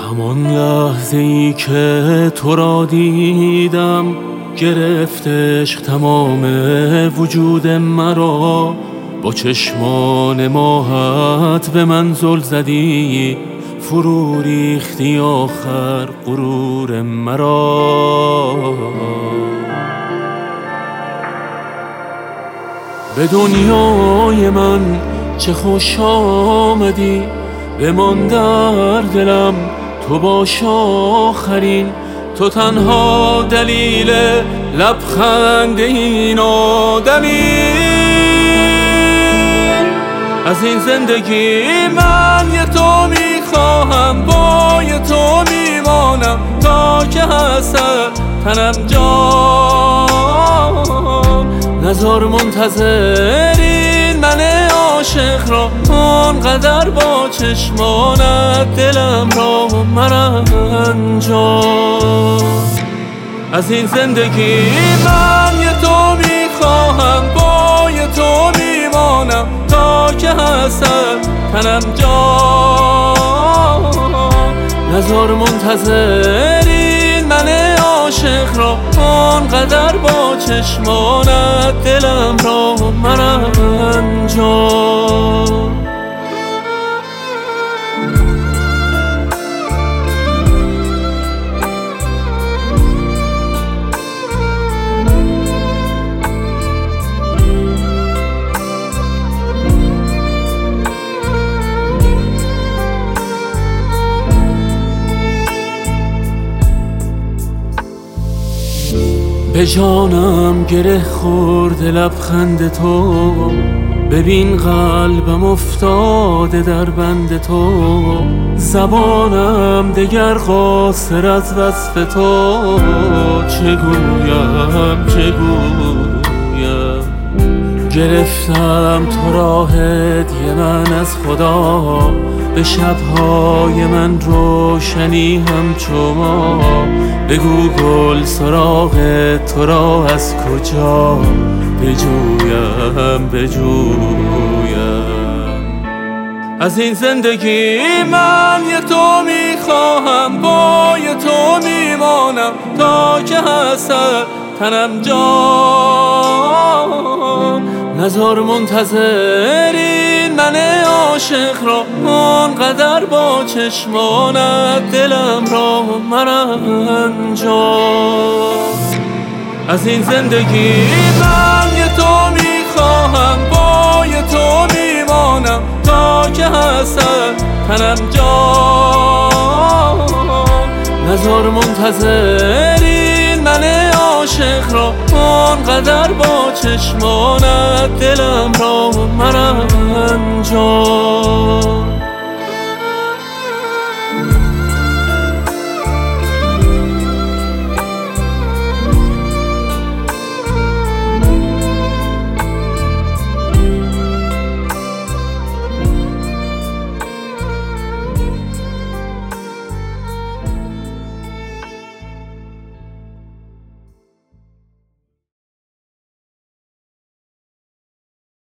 همان لحظه ای که تو را دیدم گرفت عشق تمام وجود مرا. با چشمان ماهت به من زل زدی، فرو ریختی آخر غرور مرا. به دنیای من چه خوش آمدی، بمان در دلم تو باش آخرین. تو تنها دلیل لبخند این آدمی. از این زندگی من یه تو میخواهم، با یه تو میمانم تا که هست تنم جان. نزار منتظرین من عاشق را، آنقدر با چشمانت دلم را مرنجان. از این زندگی من یه تو میخواهم، با یه تو میمانم تا که هستم تنم جان. نزار منتظرین من عاشق را، آنقدر با چشمانت دلم را مرنجان. به جانم گره خورده لبخند تو، ببین قلبم افتاده در بند تو. زبانم دگر قاصر از وصف تو، چگویم گرفتم تو را هدیه من از خدا. به شبهای من روشنی همچو ما، بگو گل سراغ تو را از کجا بجویم. از این زندگی من یه تو میخواهم، با یه تو میمانم تا که هستم تنم جان. نزار منتظرین من عاشق را، آنقدر با چشمانت دلم را مرنجان. از این زندگی من یه تو میخواهم، با یه تو میمانم تا که هستم تنم جان. نزار منتظرین من عاشق را، آنقدر با چشمانت دلم را مرنجان.